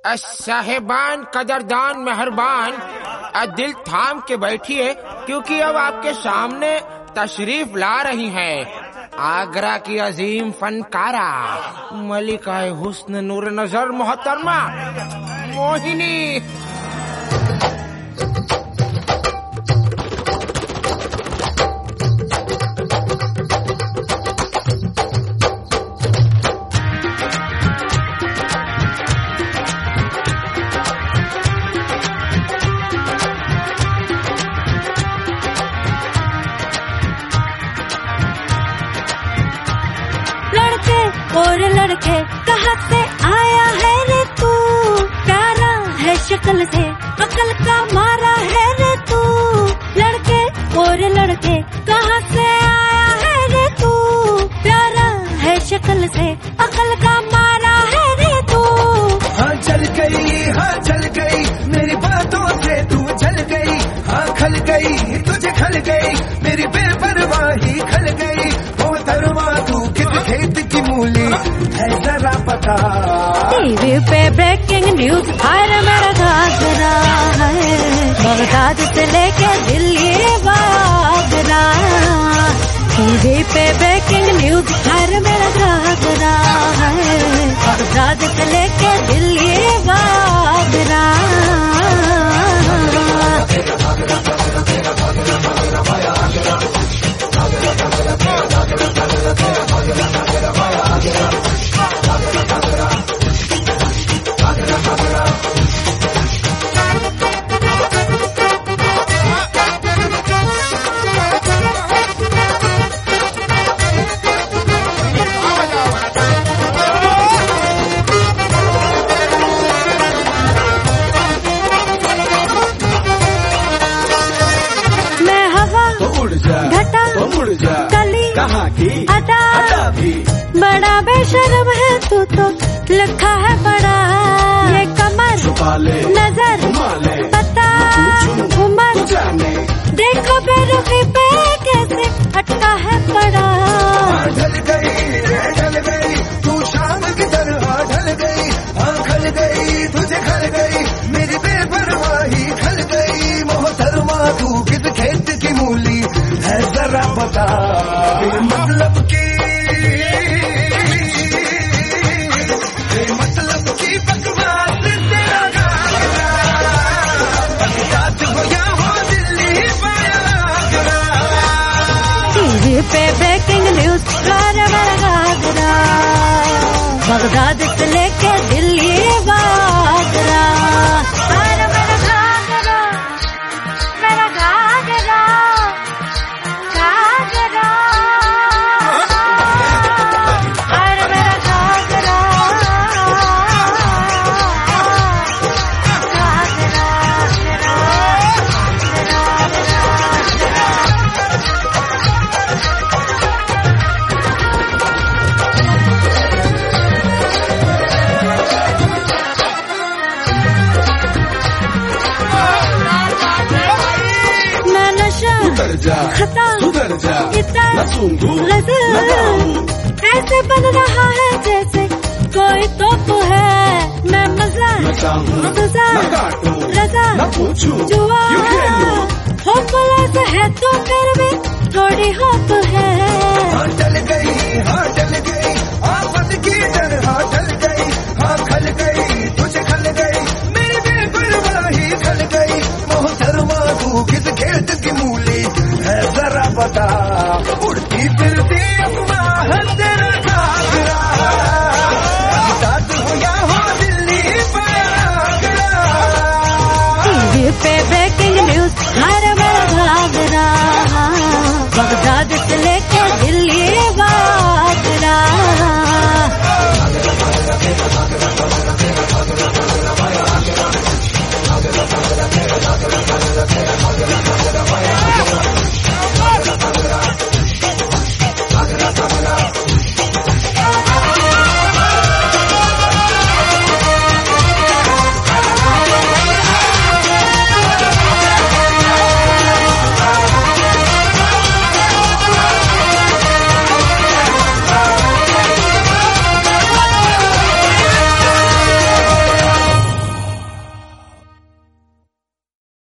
साहेबान, कदरदान, मेहरबान, दिल थाम के बैठिए, क्योंकि अब आपके सामने तशरीफ ला रही हैं आगरा की अजीम फनकारा मलिका हुस्न नूर नजर मोहतरमा मोहिनी। और लड़के कहाँ से आया है रे तू, प्यारा है शक्ल से अकल का मारा है रे तू। लड़के और लड़के कहाँ से आया है रे तू, प्यारा है शक्ल से अकल का मारा है रे तू। हाँ चल गई मेरी बातों से तू जल गई, हाँ खल गई तुझे खल गई मेरी बेपरवाही खल गई। मोहतरमा तू किस खेत की मूली है जरा पता। टीवी पे ब्रेकिंग न्यूज हर मेरा घाघरा है, बगदाद से लेके दिल्ली आगरा। टीवी पे ब्रेकिंग न्यूज हर मेरा घाघरा है, बगदाद से लेके दिल्ली आगरा। घटा कली कहाँ की अदा भी बड़ा बेशर्म है तू तो लिखा है बड़ा। ये कमर नजर पता उमर देखो बेरुखी पे कैसे अटका है बड़ा। ढल गई तू शाम की तरह ढल गई, हाँ खल गई तुझे खल गई मेरी बेपरवाही खल गई। मोहतरमा तू किस खेत की मूली है जरा बता। मतलब की बकवास तेरा गाना, बगदाद हो या हो दिल्ली आगरा। टीवी पे ब्रेकिंग न्यूज हर मेरा घाघरा, बगदाद से लेके दिल्ली आगरा। हर मेरा घाघरा, मेरा घाघरा घाघरा, हर मेरा घाघरा खता ऐसे बन रहा है जैसे कोई तो है। मैं मजा रजा जुआ हो है तो फिर भी थोड़ी होप है। चल गई